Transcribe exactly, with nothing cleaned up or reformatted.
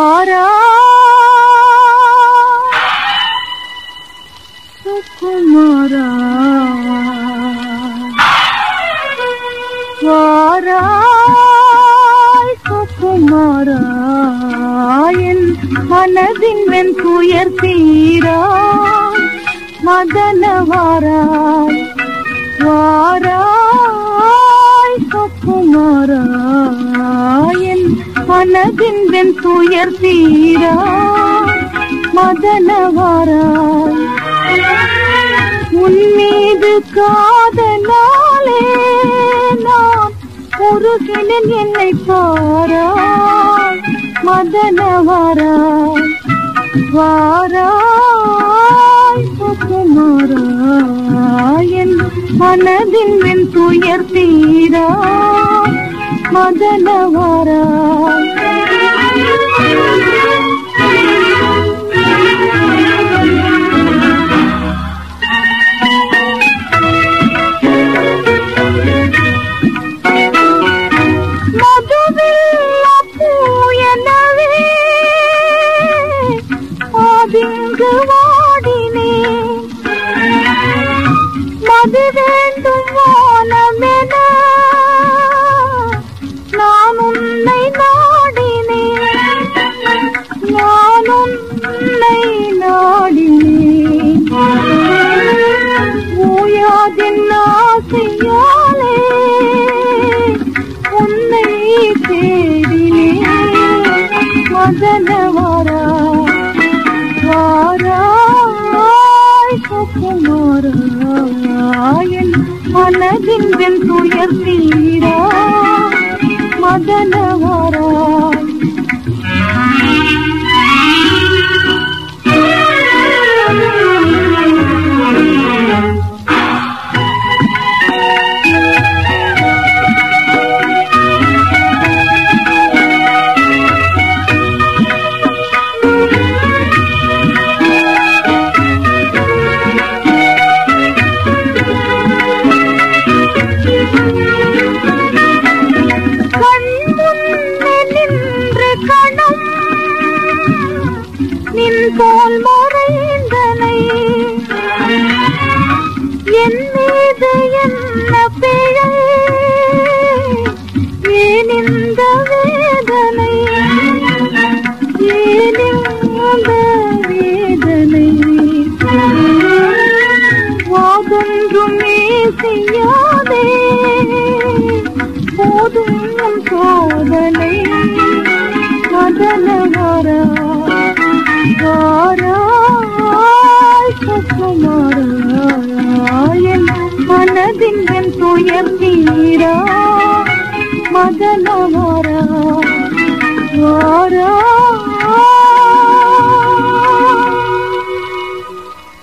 வாரா சுகுமாரா வாரா சுகுமாரா என் மனதின் வெண் துயர் தீரா மதனவாராய் வாராய் சுகுமாரா என் மனதின் வெண் துயர் தீரா மதனவாராய் உன் மீது காதலாலே நான் உருகினேன் என்னை பாராய் மதனவாராய் வாராய் சுகுமாரா என் மனதின் வெண் துயர் தீரா மதனவாராய் இங்கு வாடினேன் மது வேண்டும் வானமென நான் உன்னை நாடினேன் நான் உன்னை நாடினேன் ஓயாதின் ஆசையாலே உன்னை தேடினேன் மதனவாரா வாராய் சுகுமாரா என் மனதின் வெண் துயர் தீரா மதனவாராய் நின் போல் மறைந்தனை என் மீது என்ன பிழை ஏன் இந்த வேதனை ஏன் இந்த வேதனை வாதொன்றும் செய்யாதே போதும் சோதனை மதனவாரா வாராய் சுகுமாரா என் மனதின் வெண் துயர் தீரா மதனவாரா